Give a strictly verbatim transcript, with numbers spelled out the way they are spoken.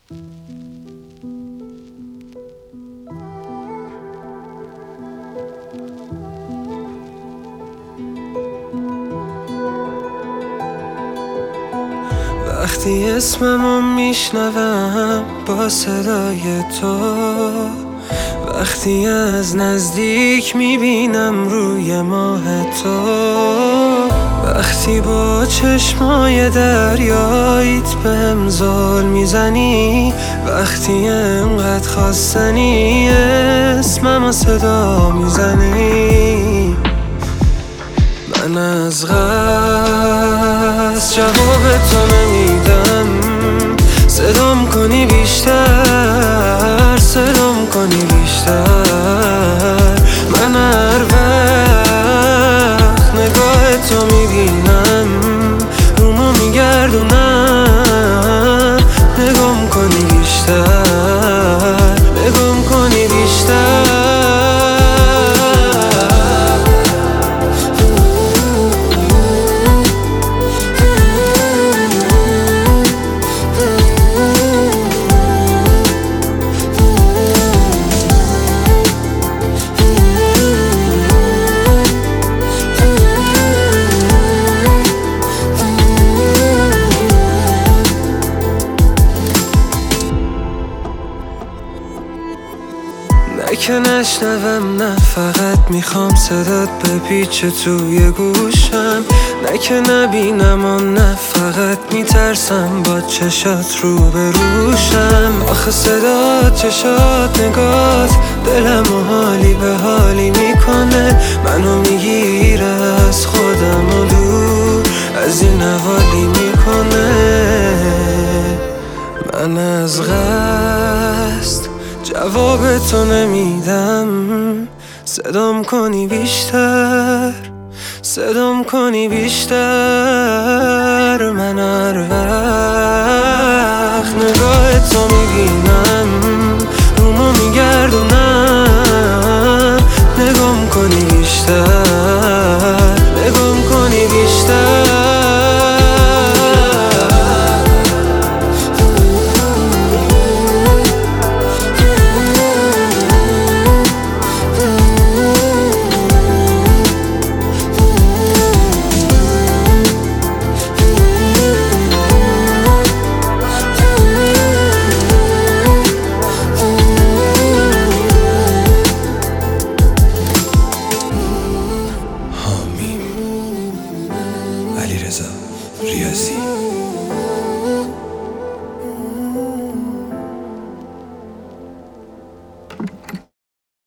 وقتی اسممو میشنوم با صدای تو، وقتی از نزدیک میبینم روی ماه تو، وقتی با چشمای دریاییت بهم زل میزنی، وقتی انقدر خواستنی اسممو صدا میزنی، من از قصد جواب تو نمیدم. صدام کنی بیشتر، صدام کنی بیشتر، من هر وقت نگاه تو میبینم رومو میگردونم، نگام کنی بیشتر، نگام کنی بیشتر. نه که نشنوم، نه فقط میخوام صدات بپیچه توی گوشم، نه که نبینم و نه فقط میترسم با چشات رو بروشم. آخه صدات، چشات، نگات دلم و حالی به حالی میکنه، منو میگیره از خودم و دور از این حوالی میکنه. من از قصد جواب تو نمیدم، صدام کنی بیشتر، صدام کنی بیشتر، من هر وقت